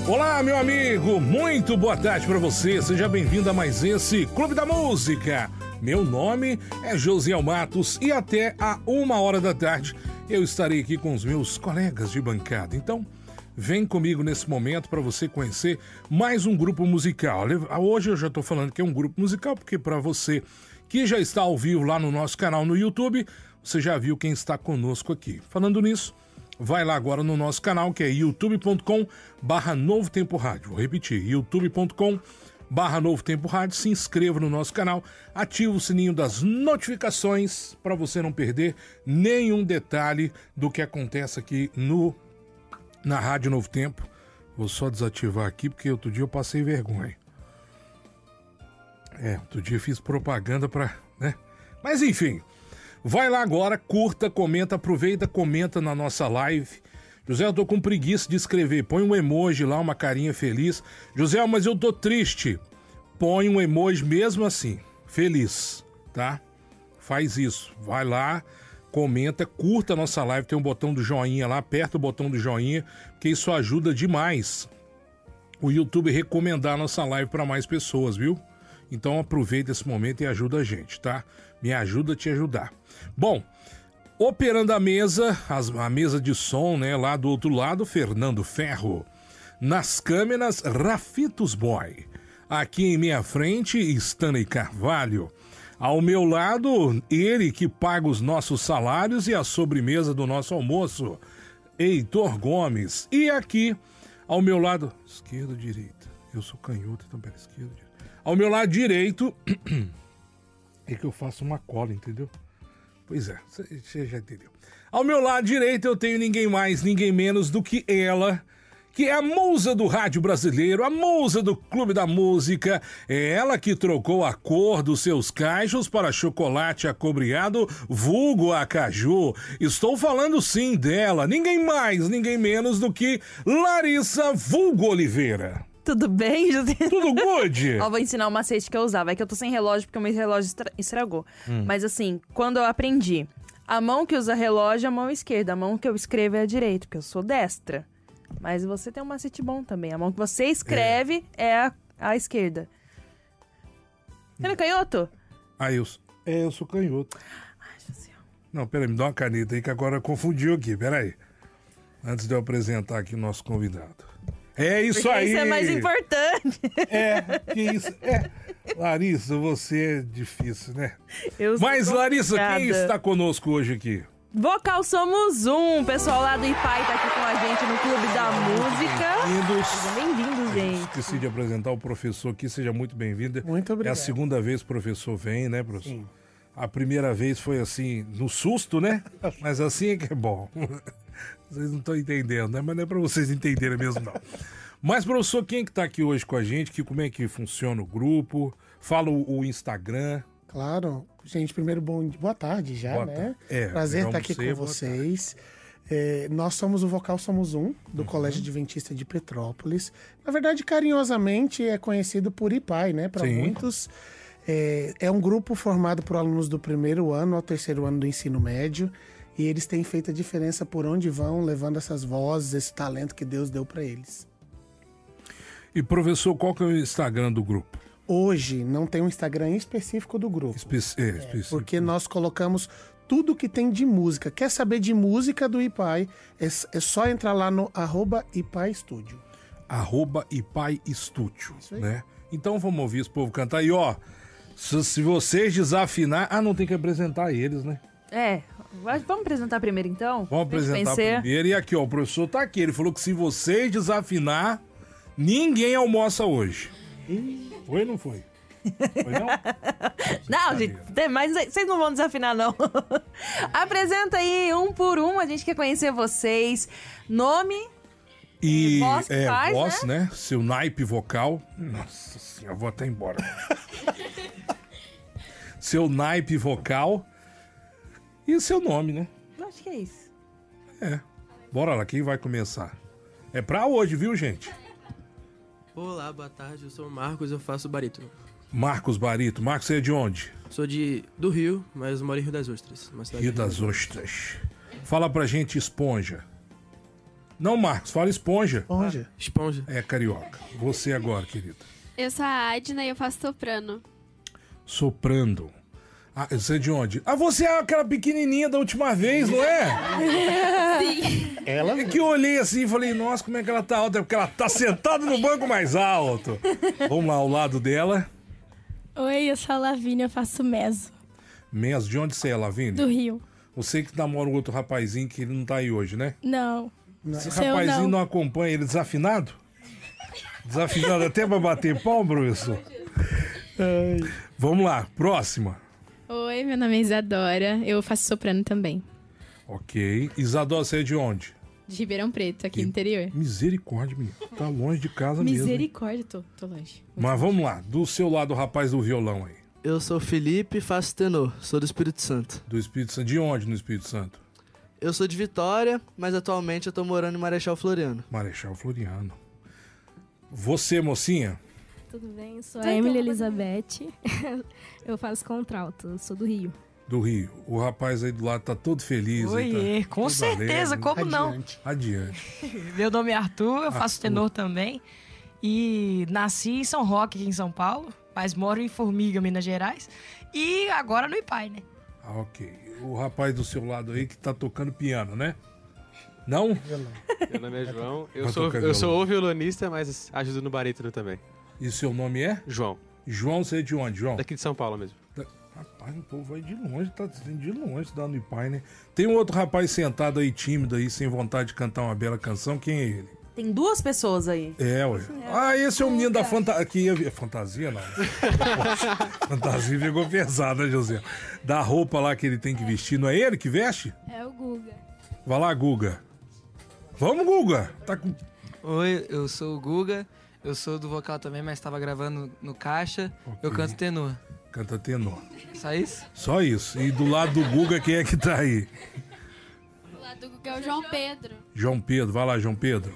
Olá, meu amigo, muito boa tarde para você, seja bem-vindo a mais esse Clube da Música. Meu nome é Josiel Matos e até a 1h da tarde eu estarei aqui com os meus colegas de bancada. Então, vem comigo nesse momento para você conhecer mais um grupo musical. Hoje eu já estou falando que é um grupo musical porque para você que já está ao vivo lá no nosso canal no YouTube, você já viu quem está conosco aqui. Falando nisso, vai lá agora no nosso canal, que é youtube.com/Novo Tempo Rádio. Vou repetir, youtube.com/Novo Tempo Rádio. Se inscreva no nosso canal, ative o sininho das notificações para você não perder nenhum detalhe do que acontece aqui na Rádio Novo Tempo. Vou só desativar aqui, porque outro dia eu passei vergonha. Outro dia eu fiz propaganda né? Mas enfim... Vai lá agora, curta, comenta, aproveita, comenta na nossa live. José, eu tô com preguiça de escrever. Põe um emoji lá, uma carinha feliz. José, mas eu tô triste. Põe um emoji mesmo assim, feliz, tá? Faz isso. Vai lá, comenta, curta a nossa live. Tem um botão do joinha lá, aperta o botão do joinha, porque isso ajuda demais o YouTube recomendar a nossa live para mais pessoas, viu? Então aproveita esse momento e ajuda a gente, tá? Me ajuda a te ajudar. Bom, operando a mesa de som, né? Lá do outro lado, Fernando Ferro. Nas câmeras, Rafitos Boy. Aqui em minha frente, Stanley Carvalho. Ao meu lado, ele que paga os nossos salários e a sobremesa do nosso almoço, Heitor Gomes. E aqui, ao meu lado... Esquerda ou direita? Eu sou canhoto, então pera, esquerda ou direita? Ao meu lado direito, é que eu faço uma cola, entendeu? Pois é, você já entendeu. Ao meu lado direito eu tenho ninguém mais, ninguém menos do que ela, que é a musa do rádio brasileiro, a musa do Clube da Música. É ela que trocou a cor dos seus cachos para chocolate acobreado, vulgo acaju. Estou falando sim dela, ninguém mais, ninguém menos do que Larissa Vulgo Oliveira. Tudo bem, José? Tudo good? Ó, vou ensinar um macete que eu usava. É que eu tô sem relógio porque o meu relógio estragou. Mas assim, quando eu aprendi, a mão que usa relógio é a mão esquerda. A mão que eu escrevo é a direita, porque eu sou destra. Mas você tem um macete bom também. A mão que você escreve é a esquerda. Você não é canhoto? Eu sou canhoto. Ai, José. Não, peraí, me dá uma caneta aí que agora confundiu aqui, peraí. Antes de eu apresentar aqui o nosso convidado. É isso porque aí! Isso é mais importante. Que isso. Larissa, você é difícil, né? Mas, complicada. Larissa, quem está conosco hoje aqui? Vocal Somos Um. O pessoal lá do IPAI tá aqui com a gente no Clube da Música. Sejam bem-vindos, gente. Esqueci de apresentar o professor aqui, seja muito bem-vinda. Muito obrigado. É a segunda vez que o professor vem, né, professor? Sim. A primeira vez foi assim, no susto, né? Mas assim é que é bom. Vocês não estão entendendo, né? Mas não é pra vocês entenderem mesmo, não. Mas, professor, quem é que tá aqui hoje com a gente? Como é que funciona o grupo? Fala o Instagram. Claro. Gente, primeiro, boa tarde já, né? Prazer estar aqui com vocês. Nós somos o Vocal Somos Um, do Colégio Adventista de Petrópolis. Na verdade, carinhosamente, é conhecido por IPAI, né? Para muitos. É um grupo formado por alunos do primeiro ano ao terceiro ano do ensino médio. E eles têm feito a diferença por onde vão, levando essas vozes, esse talento que Deus deu para eles. E, professor, qual que é o Instagram do grupo? Hoje não tem um Instagram específico do grupo. Específico. Porque nós colocamos tudo que tem de música. Quer saber de música do IPAI? É só entrar lá no @IPAI Studio. @IPAI Studio, né? Então vamos ouvir esse povo cantar. E ó, se vocês desafinar... não tem que apresentar eles, né? Vamos apresentar primeiro então? Vamos apresentar primeiro. E aqui, ó, o professor tá aqui. Ele falou que se vocês desafinar, ninguém almoça hoje. Foi ou não foi? Foi não? Não, gente, mas vocês não vão desafinar, não. Apresenta aí, um por um, a gente quer conhecer vocês. Nome e voz que faz, voz, né? Seu naipe vocal. Nossa senhora, vou até embora. Seu naipe vocal. E o seu nome, né? Acho que é isso. Bora lá, quem vai começar? É pra hoje, viu, gente? Olá, boa tarde, eu sou o Marcos, eu faço barítono. Marcos Barito. Marcos, você é de onde? Sou do Rio, mas moro em Rio das Ostras. Uma cidade Rio das Ostras. Fala pra gente, Esponja. Não, Marcos, fala esponja. Esponja. É, carioca. Você agora, querida. Eu sou a Adna e eu faço soprano. Soprando. Ah, você é de onde? Ah, você é aquela pequenininha da última vez, não é? Sim. Ela? É que eu olhei assim e falei, nossa, como é que ela tá alta? É porque ela tá sentada no banco mais alto. Vamos lá, ao lado dela. Oi, eu sou a Lavínia, eu faço meso. Meso, de onde você é, Lavínia? Do Rio. Você que namora um outro rapazinho que ele não tá aí hoje, né? Não. Esse rapazinho não acompanha ele desafinado? Desafinado até pra bater pau, professor? Vamos lá, próxima. Oi, meu nome é Isadora, eu faço soprano também. Ok. Isadora, você é de onde? De Ribeirão Preto, aqui no interior. Misericórdia, menino. Tá longe de casa mesmo. Misericórdia, tô longe. Mas vamos lá, do seu lado, o rapaz do violão aí. Eu sou o Felipe, faço tenor, sou do Espírito Santo. Do Espírito Santo. De onde no Espírito Santo? Eu sou de Vitória, mas atualmente eu tô morando em Marechal Floriano. Marechal Floriano. Você, mocinha? Tudo bem? Eu sou a Emily Elizabeth. Eu faço contralto, sou do Rio. Do Rio. O rapaz aí do lado tá todo feliz. Oiê, tá com certeza, alegre. como não? Adiante. Meu nome é Arthur, eu faço tenor também. E nasci em São Roque, aqui em São Paulo, mas moro em Formiga, Minas Gerais. E agora no IPAI, né? Ah, ok. O rapaz do seu lado aí que tá tocando piano, né? Não? Meu nome é João. Eu sou o violonista, mas ajudo no barítono também. E seu nome é? João. João, você é de onde, João? Daqui de São Paulo mesmo. Rapaz, o povo vai de longe, tá de longe, dando IPAI, né? Tem um outro rapaz sentado aí, tímido aí, sem vontade de cantar uma bela canção. Quem é ele? Tem duas pessoas aí. É, ué. Ah, esse é o menino da fantasia. Fantasia, não. Fantasia ficou pesada, José. Da roupa lá que ele tem que vestir. Não é ele que veste? É o Guga. Vai lá, Guga. Vamos, Guga. Tá com... Oi, eu sou o Guga. Eu sou do vocal também, mas estava gravando no caixa. Okay. Eu canto tenor. Canta tenor. Só isso? Só isso. E do lado do Guga, quem é que tá aí? Do lado do Guga é o João Pedro. João Pedro. Vai lá, João Pedro.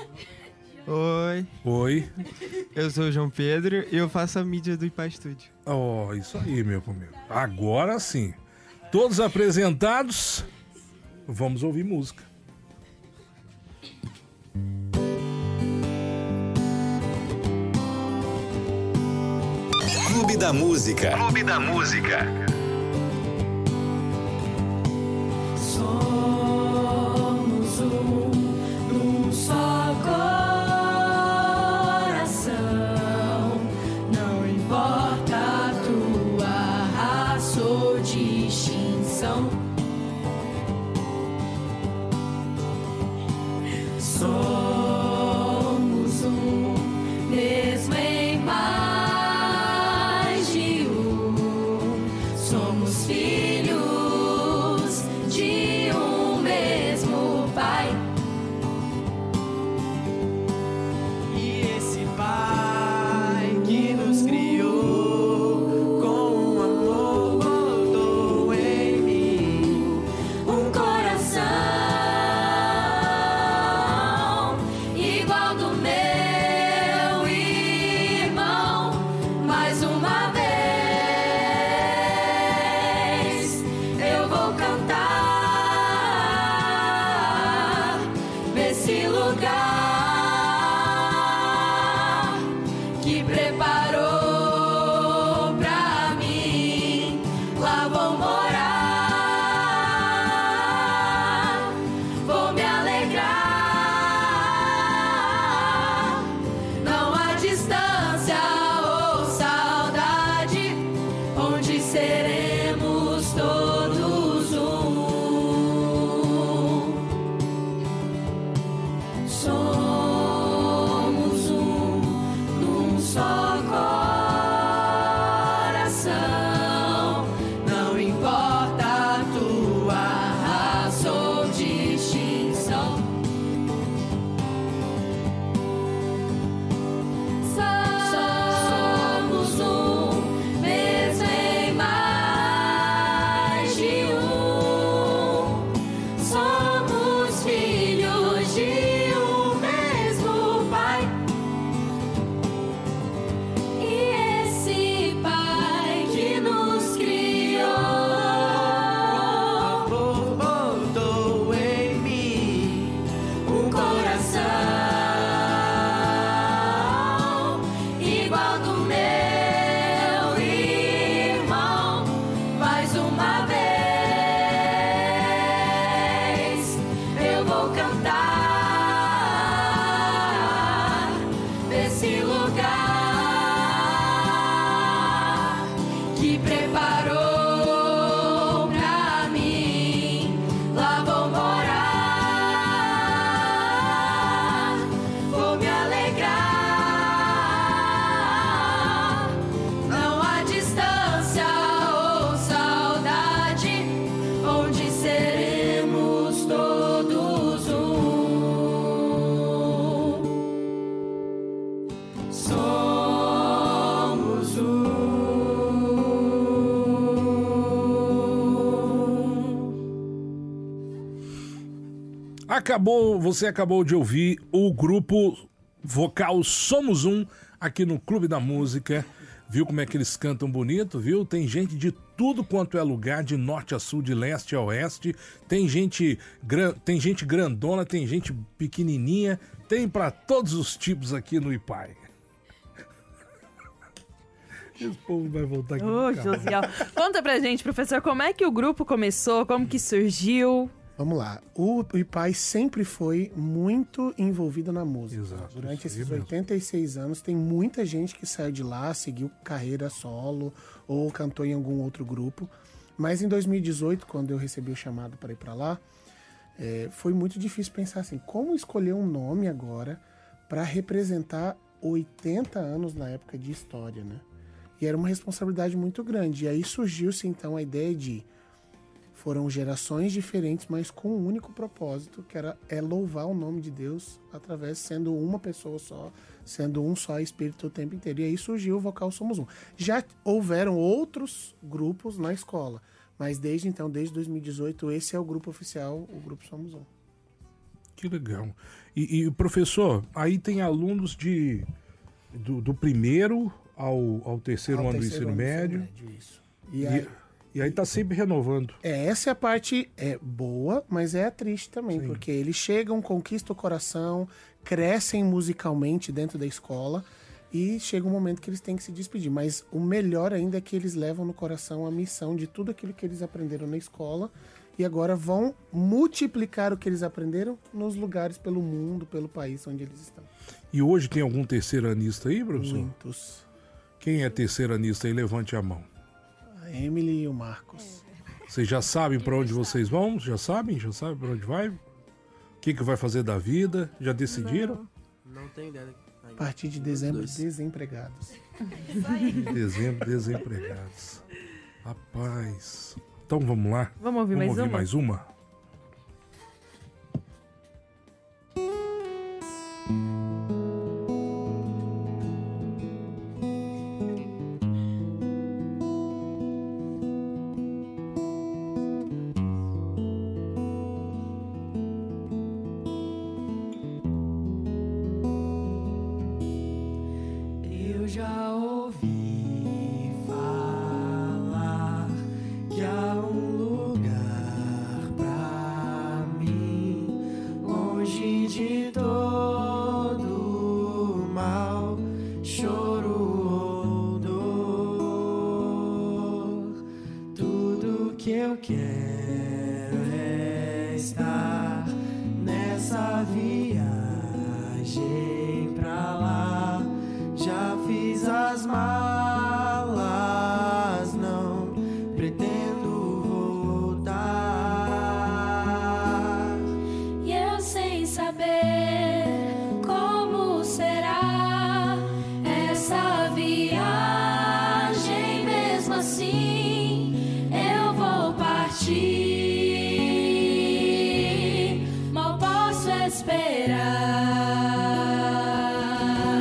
Oi. Oi. Eu sou o João Pedro e eu faço a mídia do IPA Studio. Oh, isso aí, meu amigo. Agora sim. Todos apresentados. Vamos ouvir música. Clube da Música. Clube da Música. Somos num só coração. Não importa a tua raça ou distinção. Somos mesmo em mais de Você acabou de ouvir o grupo vocal Somos Um aqui no Clube da Música. Viu como é que eles cantam bonito, viu? Tem gente de tudo quanto é lugar, de norte a sul, de leste a oeste. Tem gente grandona, tem gente pequenininha. Tem para todos os tipos aqui no IPAI. Esse povo vai voltar aqui. Ô, Josiel. Conta pra gente, professor, como é que o grupo começou? Como que surgiu? Vamos lá. O IPAI sempre foi muito envolvido na música. Exato, durante esses 86 anos, tem muita gente que saiu de lá, seguiu carreira solo ou cantou em algum outro grupo. Mas em 2018, quando eu recebi o chamado para ir para lá, foi muito difícil pensar assim, como escolher um nome agora para representar 80 anos na época de história, né? E era uma responsabilidade muito grande. E aí surgiu-se então a ideia de foram gerações diferentes, mas com um único propósito, que é louvar o nome de Deus através, sendo uma pessoa só, sendo um só Espírito o tempo inteiro. E aí surgiu o Vocal Somos Um. Já houveram outros grupos na escola, mas desde 2018, esse é o grupo oficial, o Grupo Somos Um. Que legal. E professor, aí tem alunos do primeiro ao terceiro ano do ensino médio. Isso. E aí tá sempre renovando. Essa é a parte boa, mas é triste também, porque eles chegam, conquistam o coração, crescem musicalmente dentro da escola e chega um momento que eles têm que se despedir. Mas o melhor ainda é que eles levam no coração a missão de tudo aquilo que eles aprenderam na escola e agora vão multiplicar o que eles aprenderam nos lugares pelo mundo, pelo país onde eles estão. E hoje tem algum terceiranista aí, professor? Muitos. Quem é terceiranista aí? Levante a mão. A Emily e o Marcos. Vocês já sabem para onde vocês vão? Já sabem para onde vai? O que vai fazer da vida? Já decidiram? Não tenho ideia. A partir de dezembro, desempregados. Dezembro, desempregados. Rapaz. Então vamos lá. Vamos ouvir mais uma? Mal posso esperar.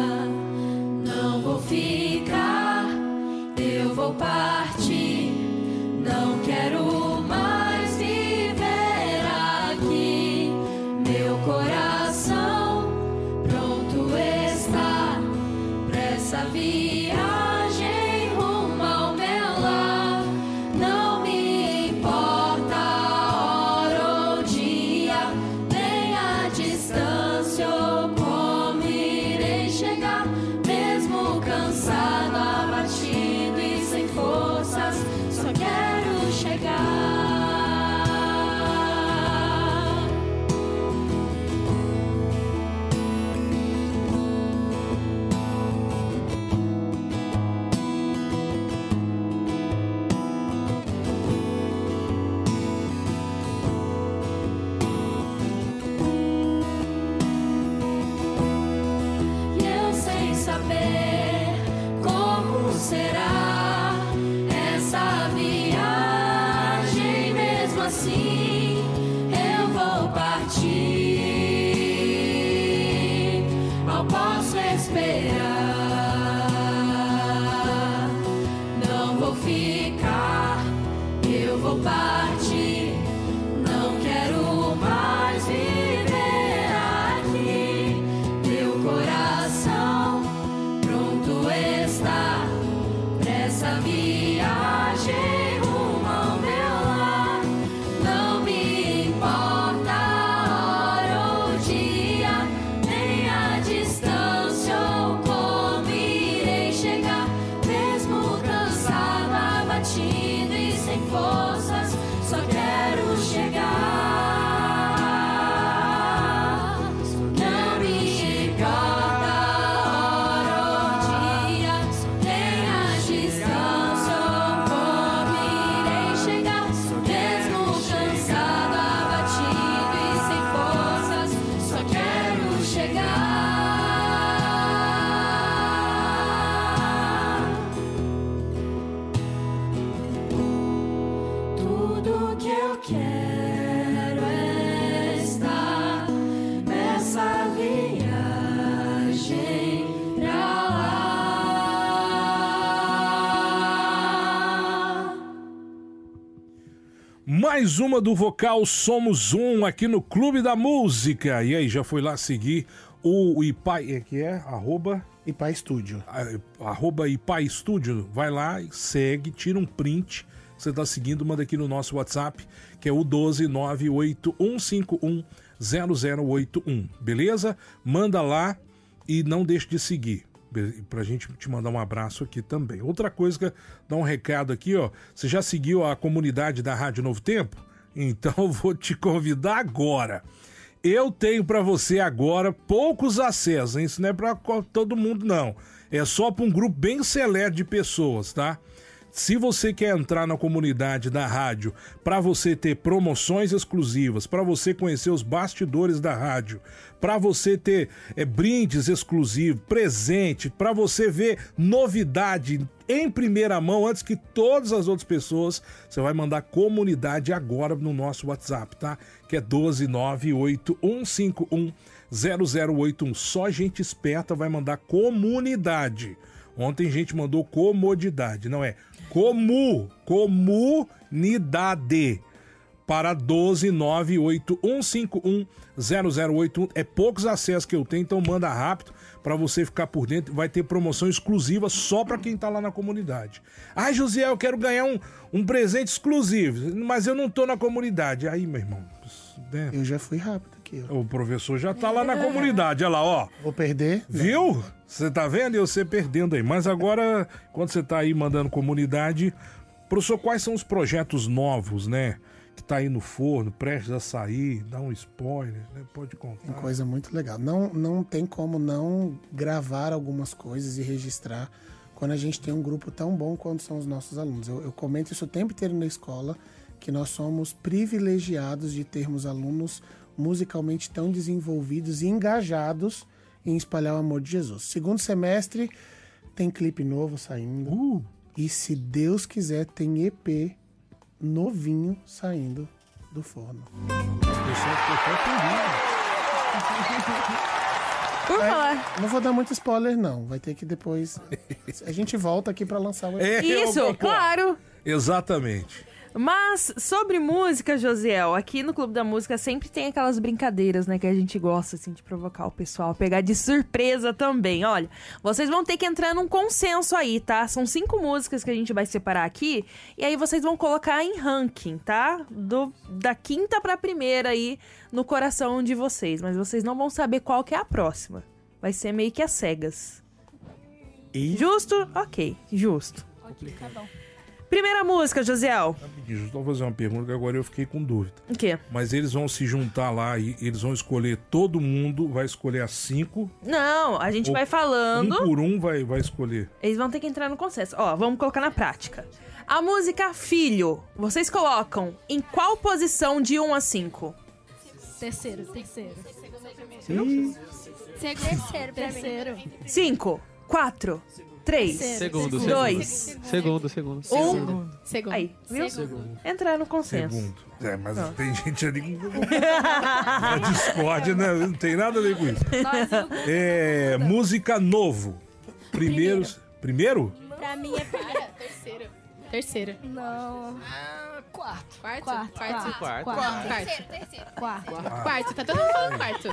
Mais uma do Vocal Somos Um aqui no Clube da Música. E aí, já foi lá seguir o Ipai, arroba Ipai Estúdio. Arroba Ipai Estúdio. Vai lá, segue, tira um print. Você tá seguindo, manda aqui no nosso WhatsApp, que é o 12981510081. Beleza? Manda lá e não deixe de seguir. Pra gente te mandar um abraço aqui também. Outra coisa, que dá um recado aqui, ó. Você já seguiu a comunidade da Rádio Novo Tempo? Então eu vou te convidar agora. Eu tenho pra você agora poucos acessos, hein? Isso não é pra todo mundo, não. É só pra um grupo bem seleto de pessoas, tá? Se você quer entrar na comunidade da rádio para você ter promoções exclusivas, para você conhecer os bastidores da rádio, para você ter brindes exclusivos, presente, para você ver novidade em primeira mão antes que todas as outras pessoas, você vai mandar comunidade agora no nosso WhatsApp, tá? Que é 12981510081. Só gente esperta vai mandar comunidade. Ontem a gente mandou comodidade, não é? Comunidade para 12981510081. É poucos acessos que eu tenho, então manda rápido para você ficar por dentro. Vai ter promoção exclusiva só para quem tá lá na comunidade. Ah, José, eu quero ganhar um presente exclusivo, mas eu não tô na comunidade. Aí, meu irmão... né? Eu já fui rápido aqui. Ó. O professor já tá lá na comunidade, olha lá, ó. Vou perder? Viu? Você tá vendo? E você perdendo aí. Mas agora, quando você tá aí mandando comunidade, professor, quais são os projetos novos, né? Que tá aí no forno, prestes a sair, dá um spoiler, né? Pode contar. Tem coisa muito legal. Não tem como não gravar algumas coisas e registrar quando a gente tem um grupo tão bom quanto são os nossos alunos. Eu comento isso o tempo inteiro na escola, que nós somos privilegiados de termos alunos musicalmente tão desenvolvidos e engajados em espalhar o amor de Jesus. Segundo semestre tem clipe novo saindo. E se Deus quiser tem EP novinho saindo do forno. Por falar. Não vou dar muito spoiler não, vai ter que depois a gente volta aqui pra lançar o EP. Isso, claro. Exatamente. Mas, sobre música, Josiel, aqui no Clube da Música sempre tem aquelas brincadeiras, né, que a gente gosta, assim, de provocar o pessoal, pegar de surpresa também. Olha, vocês vão ter que entrar num consenso aí, tá? São 5 músicas que a gente vai separar aqui, e aí vocês vão colocar em ranking, tá? Da quinta pra primeira aí, no coração de vocês. Mas vocês não vão saber qual que é a próxima. Vai ser meio que às cegas. Justo? Ok, justo. Tá bom. Primeira música, Josiel. Deixa eu só fazer uma pergunta que agora eu fiquei com dúvida. O quê? Mas eles vão se juntar lá e eles vão escolher, todo mundo vai escolher as 5? Não, a gente vai falando. Um por um vai escolher. Eles vão ter que entrar no consenso. Ó, vamos colocar na prática. A música Filho, vocês colocam em qual posição de 1 a 5? Terceiro. Terceiro. 5, 4, 3, Segundo. 2, Segundo. 1. Aí, viu? Segundo. Entrar no consenso. Segundo. Mas tem gente ali na Discord, né? Não tem nada a ver com isso. Música novo. Primeiro? Pra mim é Terceiro. Não. Quarto. Quarto. Quarto, tá todo mundo falando quarto.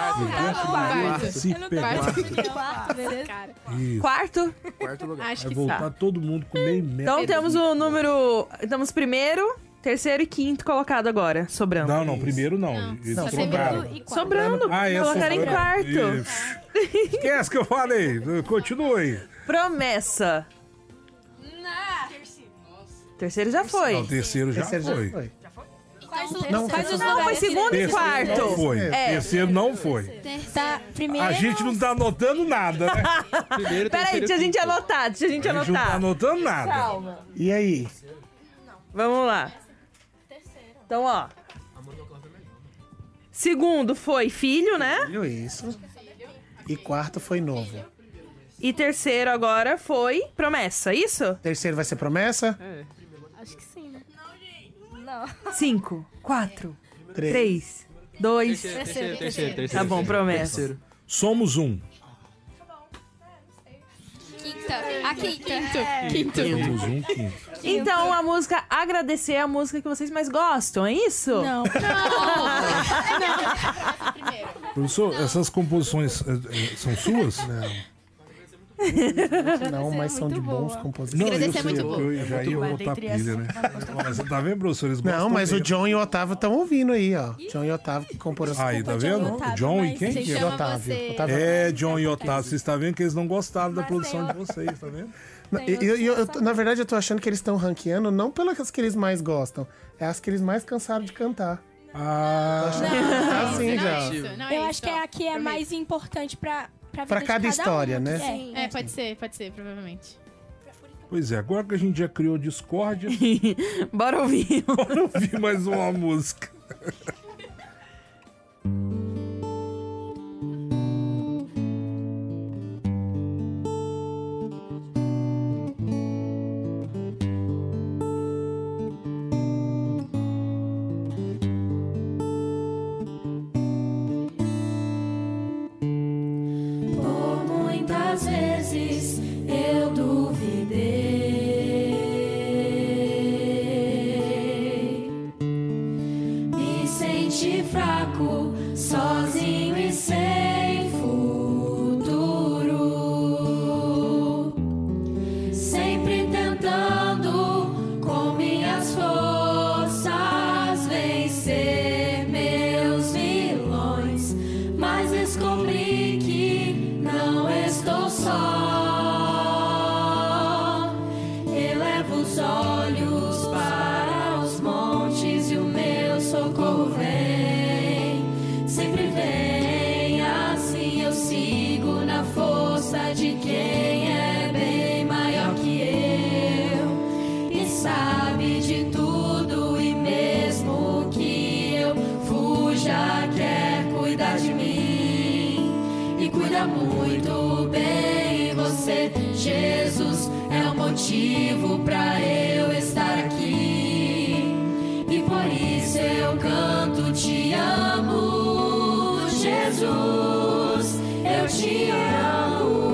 Quarto, beleza? Quarto? Quarto lugar. Acho Vai que voltar todo mundo com meio metro. Então temos o número... Temos primeiro, terceiro e quinto colocado agora, sobrando. Não, primeiro não. Eles Só trocaram. Sobrando. É Colocaram em quarto. Isso. Esquece que eu falei. Continue. Promessa. Terceiro já foi. Não, o terceiro já foi. Não, foi segundo e quarto. Não foi. Terceiro não foi. Tá, primeiro. A gente não tá anotando nada, né? Peraí, deixa a gente anotar, A gente não tá anotando nada. Calma. E aí? Vamos lá. Então, ó. Segundo foi Filho, né? Isso. E quarto foi Novo. E terceiro agora foi Promessa, isso? Terceiro vai ser Promessa? Acho que sim, né? Não. 5, 4, 3, 2... Terceiro. Tá bom, Promessa. Terceiro. Somos um. Quinta. Quinto. Então, a música Agradecer é a música que vocês mais gostam, é isso? Não. Professor, essas composições são suas? Não, mas são de bons compositores. Não, eu sei, eu já ia botar pilha, né? Mas tá vendo, professor? Eles gostam. Não, mas o John e o Otávio estão ouvindo aí, ó. John e Otávio que comporam essa. Aí, tá vendo? O John e quem? E o Otávio. É, John e Otávio. Vocês estão vendo que eles não gostaram da produção de vocês, tá vendo? Na verdade, eu tô achando que eles estão ranqueando não pelas que eles mais gostam, é as que eles mais cansaram de cantar. Assim já. Eu acho que é a que é mais importante pra cada história, né? Pode ser, provavelmente. Pois é, agora que a gente já criou discórdia... Bora ouvir mais uma música. Vezes eu duvidei, me senti fraco, sozinho e sem futuro, sempre tentando com minhas forças vencer meus vilões, mas descobri que não estou só. Elevo os olhos para os montes e o meu socorro vem, sempre vem. Assim eu sigo na força de quem é bem maior que eu e sabe de tudo, e mesmo que eu fuja, quer cuidar de mim e cuida muito bem. Você, Jesus, é o motivo pra eu estar aqui, e por isso eu canto: te amo, Jesus, eu te amo.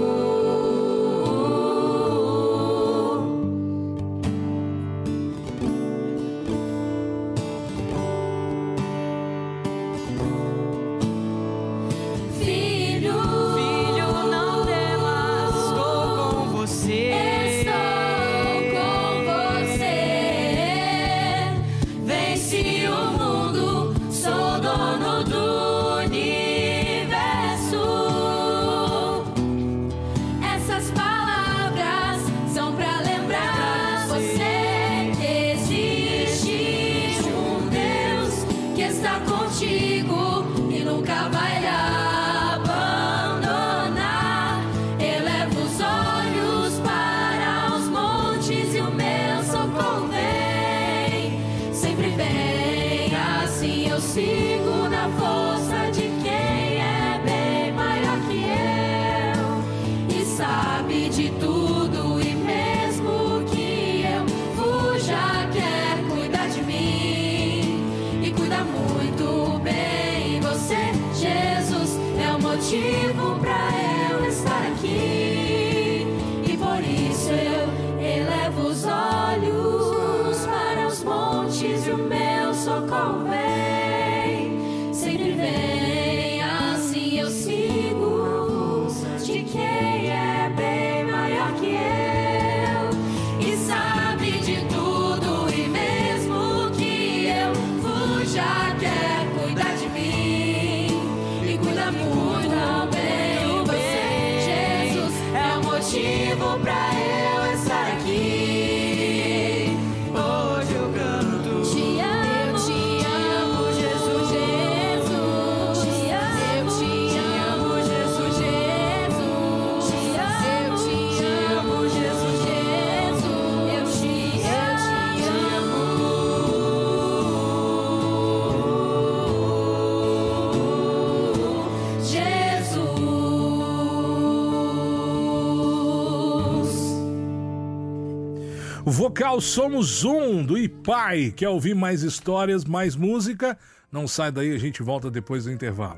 Sigo na força de quem é bem maior que eu e sabe de tudo, e mesmo que eu fuja, quer cuidar de mim e cuida muito bem. Você, Jesus, é o motivo pra eu estar aqui, e por isso eu elevo os olhos para os montes e o meu socorro vem. Sempre vem, assim eu sigo de quem é bem maior que eu e sabe de tudo, e mesmo que eu fuja, quer cuidar de mim e cuida muito bem. Você, Jesus, é o motivo pra eu estar aqui. Hoje eu canto: te amo. Vocal Somos Um, do Ipai. Quer ouvir mais histórias, mais música? Não sai daí, a gente volta depois do intervalo.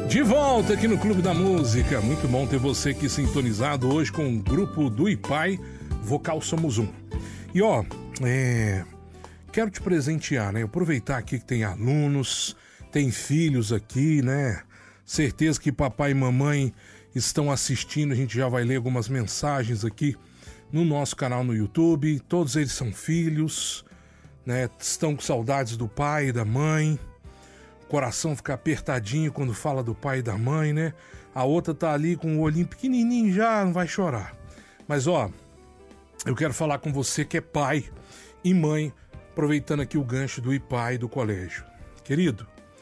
De volta aqui no Clube da Música. Muito bom ter você aqui sintonizado hoje com o grupo do IPAI, Vocal Somos Um. E ó, quero te presentear, né? Aproveitar aqui que tem alunos, tem filhos aqui, né? Certeza que papai e mamãe estão assistindo. A gente já vai ler algumas mensagens aqui no nosso canal no YouTube. Todos eles são filhos, né? Estão com saudades do pai e da mãe. Coração fica apertadinho quando fala do pai e da mãe, né? A outra tá ali com o olhinho pequenininho já, não vai chorar. Mas ó, eu quero falar com você que é pai e mãe, aproveitando aqui o gancho do IPAI do colégio. Querido,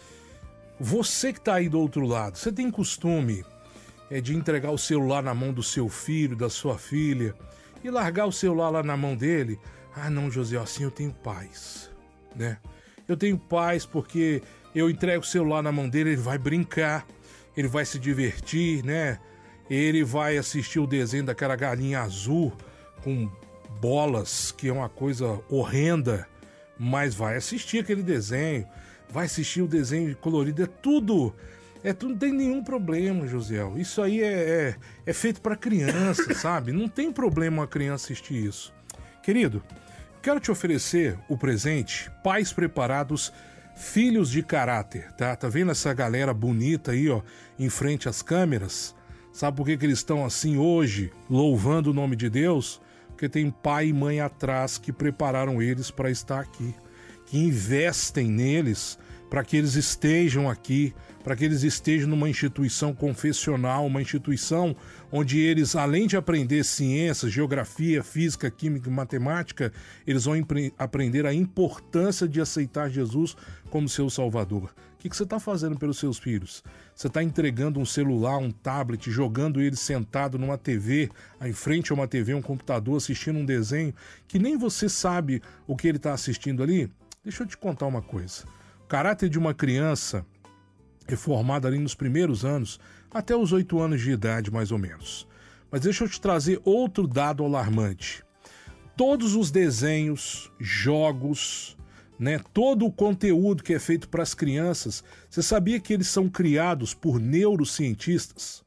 você que tá aí do outro lado, você tem costume de entregar o celular na mão do seu filho, da sua filha, e largar o celular lá na mão dele? Ah não, José, assim eu tenho paz, né? Eu tenho paz porque eu entrego o celular na mão dele, ele vai brincar, ele vai se divertir, né? Ele vai assistir o desenho daquela galinha azul com bolas, que é uma coisa horrenda, mas vai assistir aquele desenho, vai assistir o desenho colorido, é tudo, não tem nenhum problema, Josiel. Isso aí é feito para criança, sabe? Não tem problema uma criança assistir isso. Querido, quero te oferecer o presente Pais Preparados, Filhos de Caráter, tá? Tá vendo essa galera bonita aí, ó, em frente às câmeras? Sabe por que eles estão assim hoje, louvando o nome de Deus? Porque tem pai e mãe atrás que prepararam eles para estar aqui, que investem neles para que eles estejam aqui, para que eles estejam numa instituição confessional, uma instituição onde eles, além de aprender ciências, geografia, física, química e matemática, eles vão aprender a importância de aceitar Jesus como seu Salvador. O que você está fazendo pelos seus filhos? Você está entregando um celular, um tablet, jogando ele sentado numa TV, em frente a uma TV, um computador, assistindo um desenho, que nem você sabe o que ele está assistindo ali? Deixa eu te contar uma coisa. O caráter de uma criança é formado ali nos primeiros anos, até os 8 anos de idade, mais ou menos. Mas deixa eu te trazer outro dado alarmante. Todos os desenhos, jogos, né, todo o conteúdo que é feito para as crianças, você sabia que eles são criados por neurocientistas?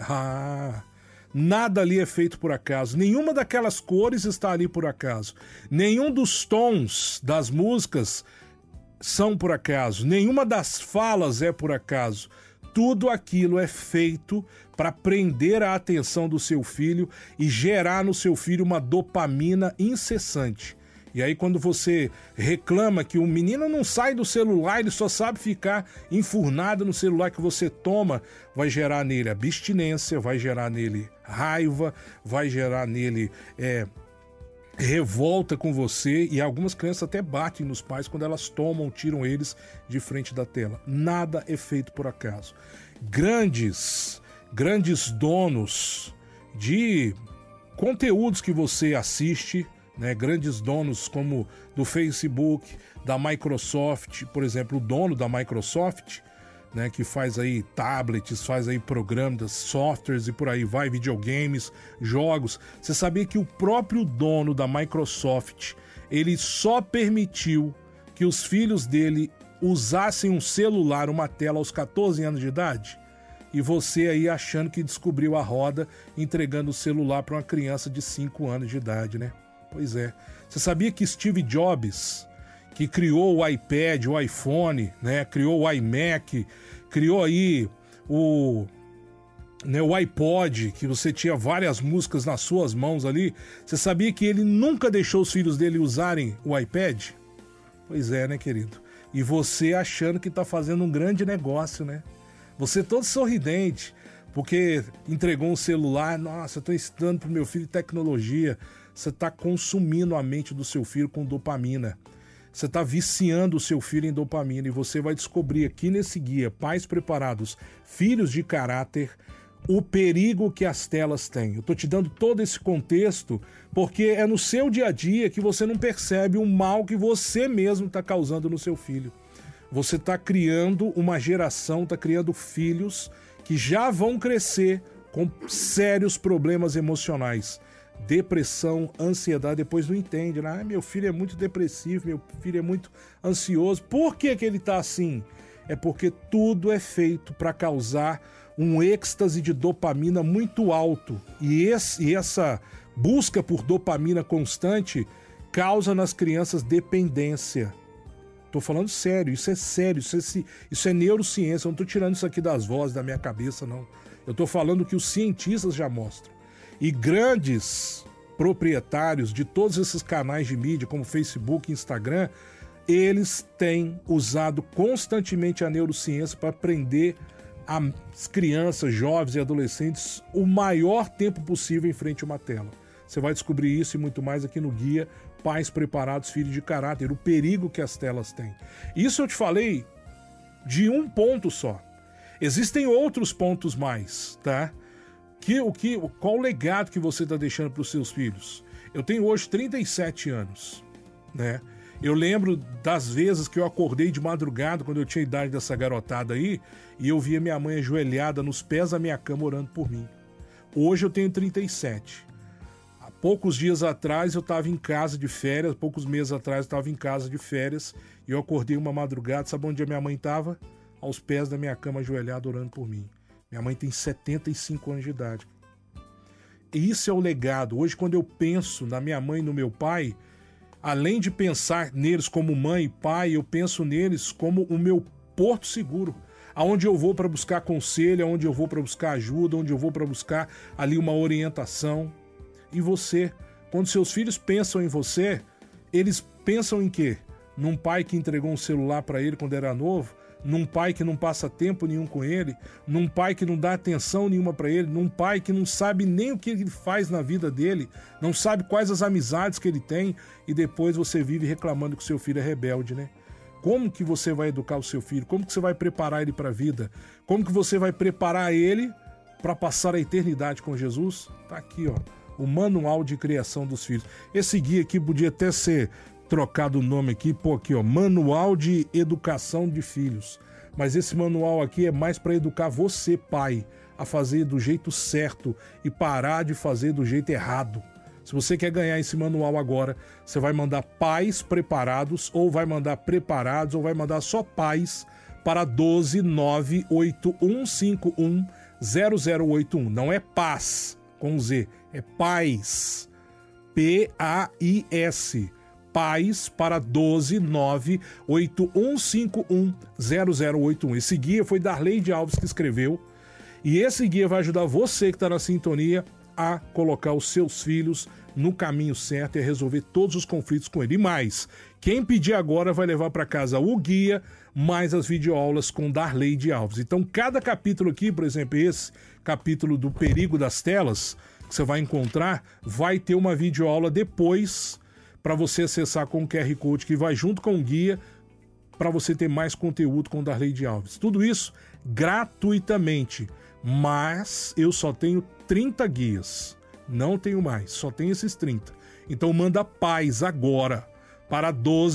Nada ali é feito por acaso. Nenhuma daquelas cores está ali por acaso. Nenhum dos tons das músicas são por acaso. Nenhuma das falas é por acaso. Tudo aquilo é feito para prender a atenção do seu filho e gerar no seu filho uma dopamina incessante. E aí quando você reclama que o menino não sai do celular, ele só sabe ficar enfurnado no celular que você toma, vai gerar nele abstinência, vai gerar nele raiva, vai gerar nele revolta com você, e algumas crianças até batem nos pais quando elas tiram eles de frente da tela. Nada é feito por acaso. Grandes donos de conteúdos que você assiste, né? Grandes donos como do Facebook, da Microsoft, por exemplo, o dono da Microsoft, né, que faz aí tablets, faz aí programas, softwares e por aí vai, videogames, jogos. Você sabia que o próprio dono da Microsoft, ele só permitiu que os filhos dele usassem um celular, uma tela aos 14 anos de idade? E você aí achando que descobriu a roda, entregando o celular para uma criança de 5 anos de idade, né? Pois é. Você sabia que Steve Jobs, que criou o iPad, o iPhone, né? Criou o iMac, criou aí o iPod, que você tinha várias músicas nas suas mãos ali. Você sabia que ele nunca deixou os filhos dele usarem o iPad? Pois é, né, querido? E você achando que tá fazendo um grande negócio, né? Você todo sorridente, porque entregou um celular. Nossa, eu tô ensinando pro meu filho tecnologia. Você tá consumindo a mente do seu filho com dopamina. Você está viciando o seu filho em dopamina, e você vai descobrir aqui nesse guia, Pais Preparados, Filhos de Caráter, o perigo que as telas têm. Eu estou te dando todo esse contexto porque é no seu dia a dia que você não percebe o mal que você mesmo está causando no seu filho. Você está criando uma geração, está criando filhos que já vão crescer com sérios problemas emocionais. Depressão, ansiedade, depois não entende, né? Meu filho é muito depressivo, meu filho é muito ansioso. Por que ele tá assim? é porque tudo é feito para causar um êxtase de dopamina muito alto. E essa busca por dopamina constante causa nas crianças dependência. Tô falando sério, isso é neurociência, eu não tô tirando isso aqui das vozes da minha cabeça, não. Eu tô falando que os cientistas já mostram. E grandes proprietários de todos esses canais de mídia, como Facebook e Instagram, eles têm usado constantemente a neurociência para prender as crianças, jovens e adolescentes o maior tempo possível em frente a uma tela. Você vai descobrir isso e muito mais aqui no guia Pais Preparados, Filhos de Caráter, o perigo que as telas têm. Isso eu te falei de um ponto só. Existem outros pontos mais, tá? Qual o legado que você está deixando para os seus filhos? Eu tenho hoje 37 anos, né? Eu lembro das vezes que eu acordei de madrugada, quando eu tinha a idade dessa garotada aí, e eu via minha mãe ajoelhada nos pés da minha cama orando por mim. Hoje eu tenho 37. Há poucos dias atrás eu estava em casa de férias, poucos meses atrás eu estava em casa de férias, e eu acordei uma madrugada, sabe onde a minha mãe estava? Aos pés da minha cama ajoelhada orando por mim. Minha mãe tem 75 anos de idade. E isso é o legado. Hoje, quando eu penso na minha mãe e no meu pai, além de pensar neles como mãe e pai, eu penso neles como o meu porto seguro. Aonde eu vou para buscar conselho, aonde eu vou para buscar ajuda, onde eu vou para buscar ali uma orientação. E você, quando seus filhos pensam em você, eles pensam em quê? Num pai que entregou um celular para ele quando era novo? Num pai que não passa tempo nenhum com ele, num pai que não dá atenção nenhuma para ele, num pai que não sabe nem o que ele faz na vida dele, não sabe quais as amizades que ele tem, e depois você vive reclamando que o seu filho é rebelde, né? Como que você vai educar o seu filho? Como que você vai preparar ele para a vida? Como que você vai preparar ele para passar a eternidade com Jesus? Tá aqui, ó, o Manual de Criação dos Filhos. Esse guia aqui podia até ser trocado o nome aqui, pô, aqui, ó, Manual de Educação de Filhos. Mas esse manual aqui é mais para educar você, pai, a fazer do jeito certo e parar de fazer do jeito errado. Se você quer ganhar esse manual agora, você vai mandar Pais Preparados, ou vai mandar Preparados, ou vai mandar só Pais para 12981510081. Não é paz com Z, é Pais. P-A-I-S. Pais para 12981510081. Esse guia foi Darleide Alves que escreveu, e esse guia vai ajudar você que está na sintonia a colocar os seus filhos no caminho certo e a resolver todos os conflitos com ele. E mais, quem pedir agora vai levar para casa o guia mais as videoaulas com Darleide Alves. Então cada capítulo aqui, por exemplo, esse capítulo do perigo das telas que você vai encontrar, vai ter uma videoaula depois para você acessar com o QR Code que vai junto com o guia, para você ter mais conteúdo com Darleide Alves. Tudo isso gratuitamente, mas eu só tenho 30 guias, não tenho mais, só tenho esses 30. Então manda Paz agora para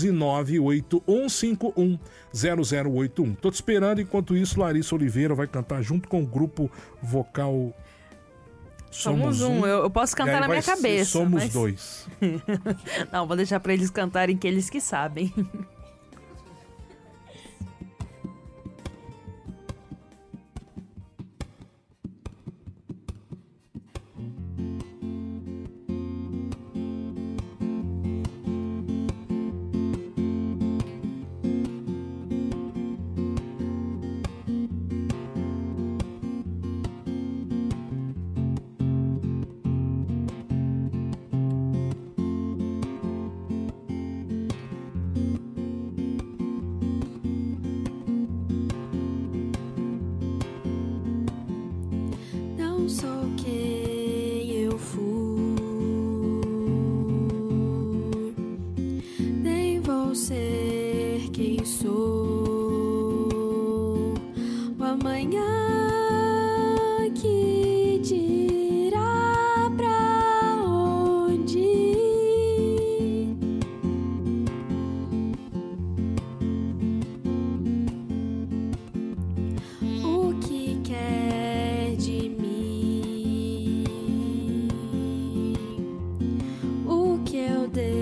12981510081. Tô te esperando, enquanto isso Larissa Oliveira vai cantar junto com o grupo vocal Somos um. Eu posso cantar na minha cabeça. Somos dois. Não, vou deixar pra eles cantarem, que eles que sabem.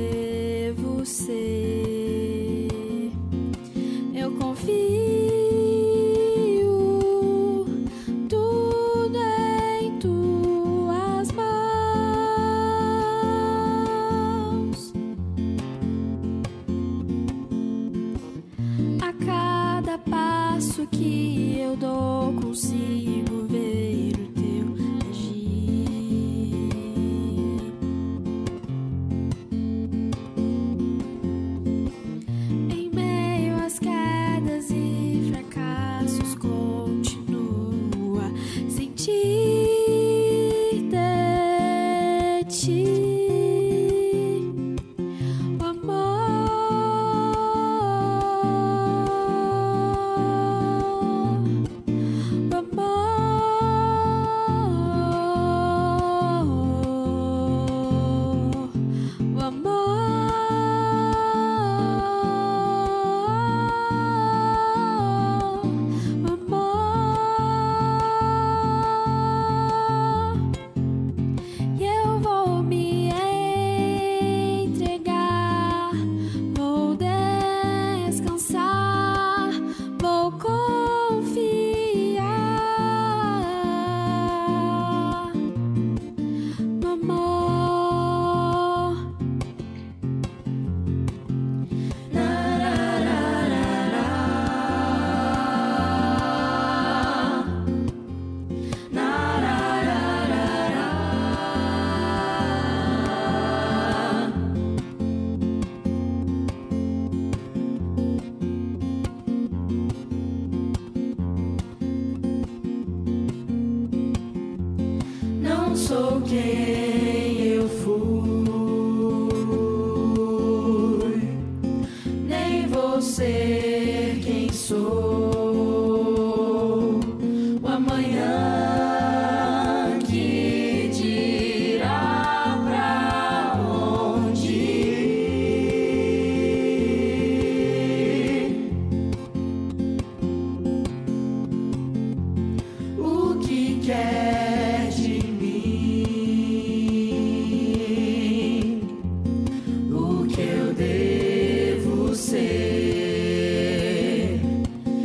Eu confio. passo que eu dou, consigo ver o teu agir. Em meio às quedas e fracassos, continua a sentir de ti. Não sou quem eu fui, nem vou ser quem sou. O amanhã que dirá pra onde ir. O que quer de mim, o que eu devo ser.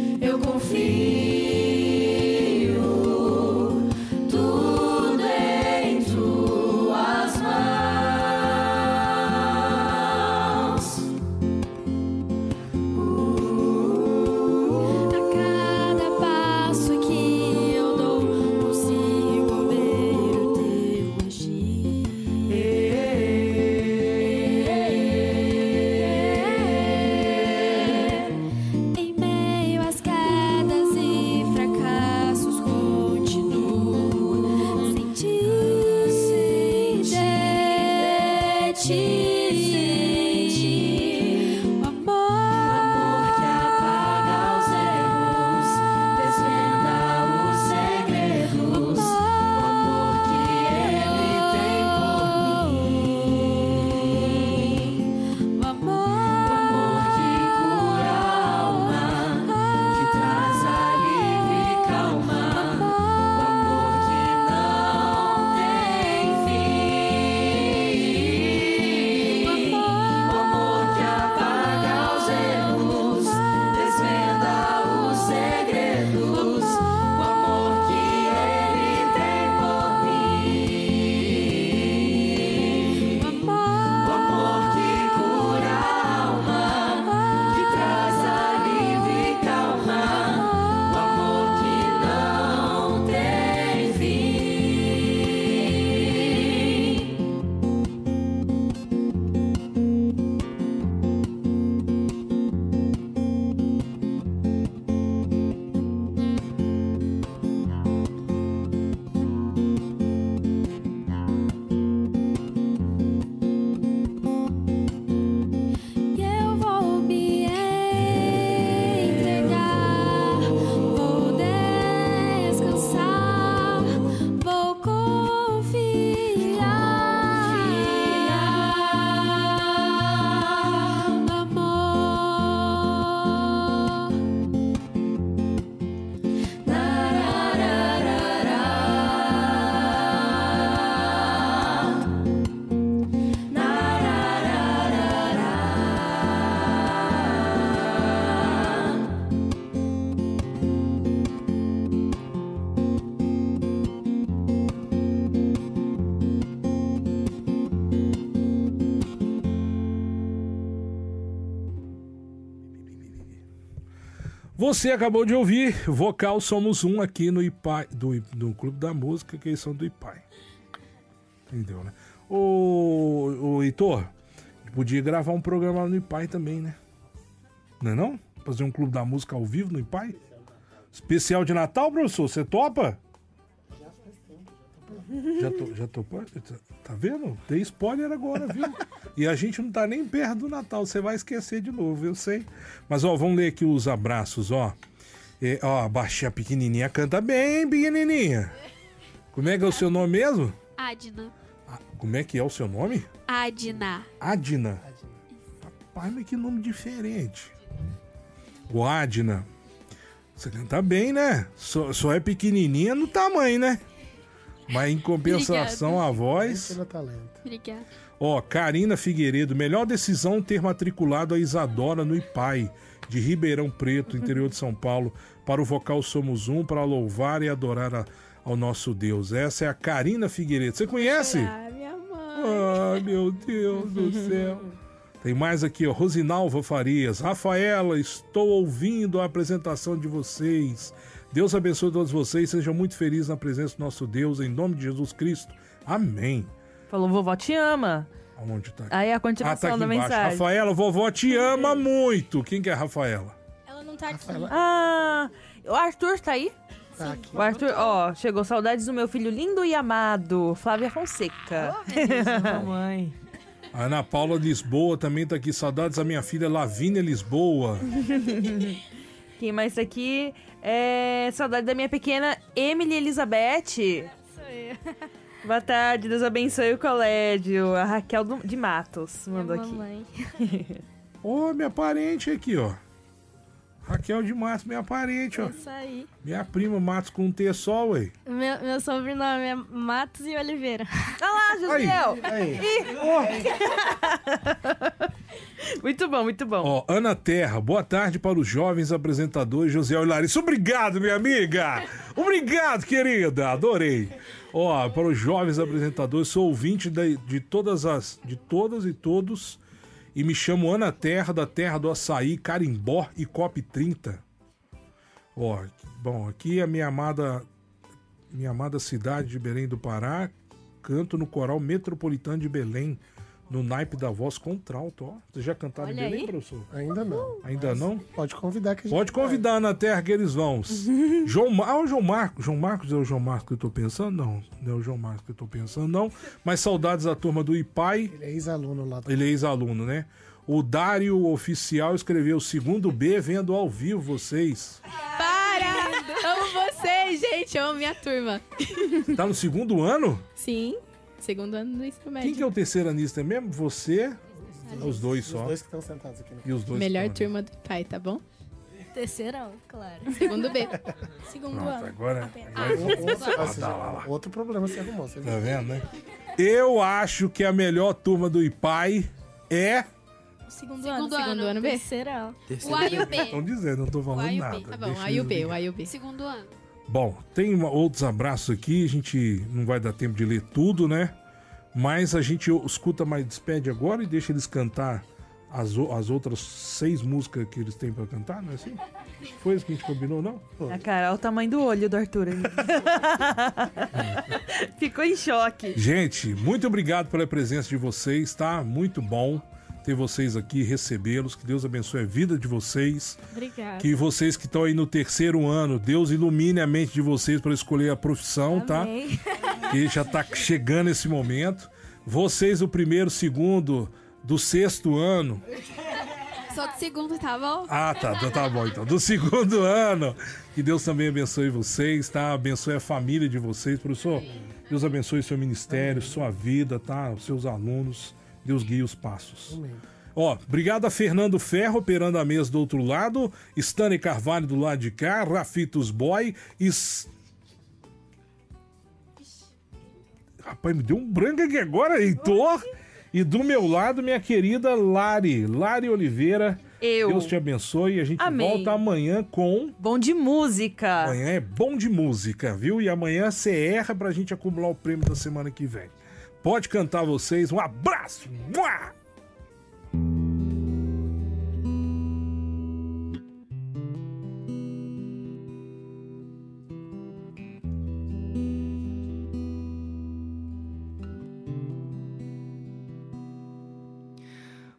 Você acabou de ouvir Vocal Somos Um aqui no IPAI, do Clube da Música, que eles são do IPAI. Entendeu, né? Ô Heitor, podia gravar um programa lá no IPAI também, né? Não é não? Fazer um Clube da Música ao vivo no IPAI? Especial de Natal, professor, você topa? Já topou? Tá vendo? Dei spoiler agora, viu? E a gente não tá nem perto do Natal, você vai esquecer de novo, eu sei. Mas, ó, vamos ler aqui os abraços, ó. A baixinha pequenininha canta bem, pequenininha. Como é que é o seu nome mesmo? Adna. Como é que é o seu nome? Adna. Adna. Rapaz, mas que nome diferente. O Adna. Você canta bem, né? Só é pequenininha no tamanho, né? Mas em compensação, Obrigada. A voz... Obrigada. Ó, Karina Figueiredo, melhor decisão ter matriculado a Isadora no IPAI, de Ribeirão Preto, interior de São Paulo, para o Vocal Somos Um, para louvar e adorar ao nosso Deus. Essa é a Karina Figueiredo. Você conhece? Minha mãe. Ai, meu Deus do céu. Tem mais aqui, ó. Rosinalva Farias. Rafaela, estou ouvindo a apresentação de vocês. Deus abençoe todos vocês. Sejam muito felizes na presença do nosso Deus, em nome de Jesus Cristo. Amém. Falou, vovó te ama. Aonde tá? Aí a continuação tá aqui da embaixo. mensagem. Rafaela, vovó te ama muito. Quem que é a Rafaela? Ela não tá aqui. Ah, o Arthur tá aí? Tá aqui. O Arthur, ó, chegou saudades do meu filho lindo e amado, Flávia Fonseca. Mamãe. A Ana Paula Lisboa também tá aqui. Saudades da minha filha Lavínia Lisboa. Quem mais tá aqui? Saudade da minha pequena Emily Elizabeth. Sou eu. Boa tarde, Deus abençoe o colégio. A Raquel de Matos mandou aqui. Mamãe. Ô, minha parente aqui, ó. Raquel de Matos, minha parente, ó. Isso aí. Minha prima Matos com um T só, ué. Meu sobrenome é Matos e Oliveira. Olha lá, Josiel. Aí. Muito bom, muito bom. Ó, Ana Terra, boa tarde para os jovens apresentadores Josiel e Larissa. Obrigado, minha amiga. Obrigado, querida. Adorei. Ó, para os jovens apresentadores, sou ouvinte de todas e todos. E me chamo Ana Terra, da terra do açaí, Carimbó e Cop 30. Ó, bom, aqui é a minha amada cidade de Belém do Pará. Canto no Coral Metropolitano de Belém, no naipe da voz contralto, ó. Vocês já cantaram Olha em Belém, aí. professor? Ainda não. Ainda não? Pode convidar que a gente Pode convidar a Ana Terra que eles vão. João Marcos. João Marcos é o João Marcos que eu tô pensando? Não é o João Marcos que eu tô pensando, não. Mas saudades da turma do IPAI. Ele é ex-aluno lá. Ele é ex-aluno, né? O Dário Oficial escreveu: segundo B, vendo ao vivo vocês. Para! Amo vocês, gente. Eu amo minha turma. Tá no segundo ano? Sim, segundo ano do ensino médio. Quem que é o terceiro anista mesmo? Você? Os dois só. Os dois que estão sentados aqui. E os dois Melhor estão ali. turma do pai, tá bom? Terceirão, claro. Segundo B. Segundo Pronto, ano. agora Outro problema você arrumou. Você tá vendo, né? Eu acho que a melhor turma do IPAI é... Segundo ano B. Terceirão. O A e o B. Estão dizendo, não tô O falando A e o nada. B. Tá bom, Deixa aí o eles B, o ligar. A e o B. Segundo ano. Bom, tem outros abraços aqui, a gente não vai dar tempo de ler tudo, né? Mas a gente escuta mais Despede agora e deixa eles cantar as outras 6 músicas que eles têm pra cantar, não é assim? Foi isso que a gente combinou, não? Pô. Cara, olha o tamanho do olho do Arthur aí. Ficou em choque. Gente, muito obrigado pela presença de vocês, tá? Muito bom ter vocês aqui, recebê-los. Que Deus abençoe a vida de vocês. Obrigada. Que vocês que estão aí no terceiro ano, Deus ilumine a mente de vocês para escolher a profissão, Amém. tá? Que já tá chegando esse momento. Vocês, o primeiro, segundo, do sexto ano. Só do segundo, tá bom? Ah, tá bom então. Do segundo ano. Que Deus também abençoe vocês, tá? Abençoe a família de vocês. Professor, Deus abençoe seu ministério, sua vida, tá? Os seus alunos. Deus guie os passos. Amém. Ó, obrigado a Fernando Ferro, operando a mesa do outro lado. Stanley Carvalho do lado de cá. Rafitos Boy. Rapaz, me deu um branco aqui agora, Heitor. E do meu lado, minha querida Lari Oliveira. Deus te abençoe. A gente Amém. volta amanhã com... Bom de música. Amanhã é bom de música, viu? E amanhã você erra pra gente acumular o prêmio da semana que vem. Pode cantar vocês. Um abraço! Mua!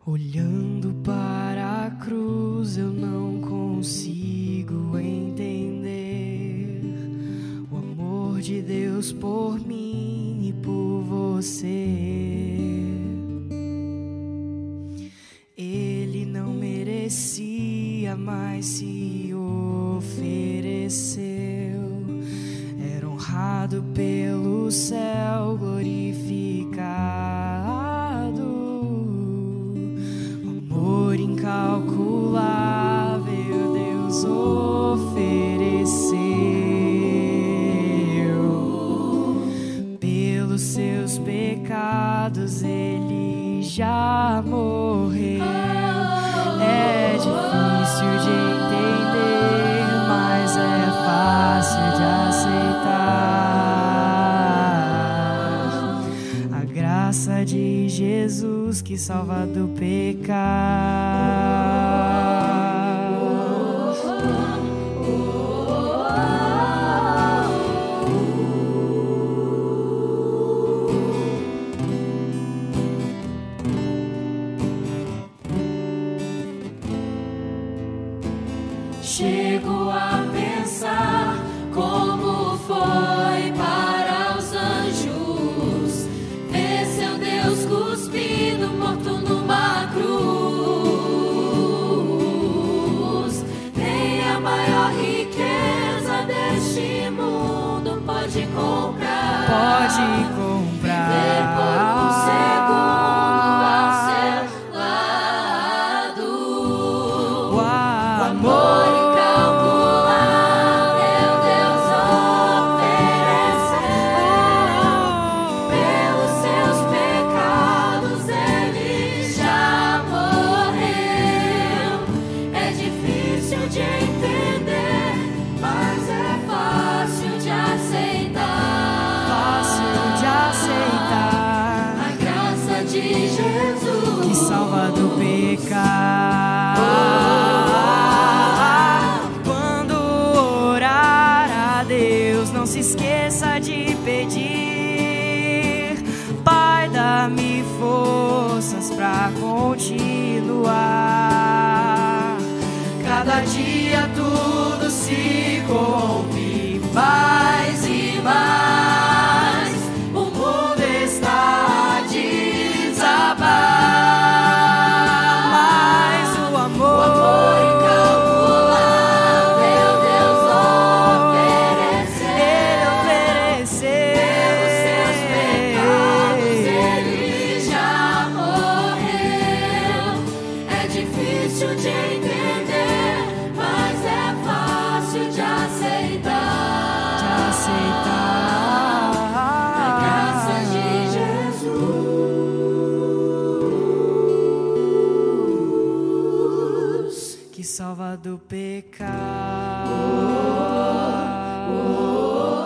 Olhando para a cruz, eu não consigo entender o amor de Deus por mim e por você. Ele não merecia, mas se ofereceu. Era honrado pelo céu, glorificado. Amor incalculável Deus ofereceu. Pelos seus pecados Ele já morreu. É difícil de entender, mas é fácil de aceitar. A graça de Jesus que salva do pecado. Chego a pensar como foi para os anjos ver seu Deus cuspido, morto numa cruz. Nem a maior riqueza deste mundo pode comprar. Pode comprar. Viver por um segundo ao seu lado. O amor incalculável Deus ofereceu. Pelos seus pecados Ele já morreu. É difícil de entender, mas é fácil de aceitar. Fácil de aceitar. A graça de Jesus que salva do pecado. Quando orar a Deus, não se esqueça de pedir: Pai, dá-me forças pra continuar. Cada dia tudo se corrompe mais e mais. O mundo está a desabar, mas o amor incalculável Deus ofereceu. Ele ofereceu. Pelos seus pecados Ele já morreu. É difícil de entender, mas é fácil de aceitar. De aceitar. A graça de Jesus que salva do pecado.